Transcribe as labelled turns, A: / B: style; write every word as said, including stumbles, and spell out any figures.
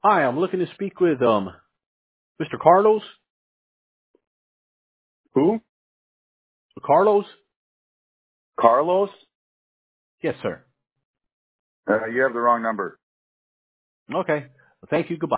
A: Hi, I'm looking to speak with um Mister Carlos.
B: Who?
A: Carlos?
B: Carlos?
A: Yes, sir.
B: Uh, you have the wrong number.
A: Okay. Well, thank you. Goodbye.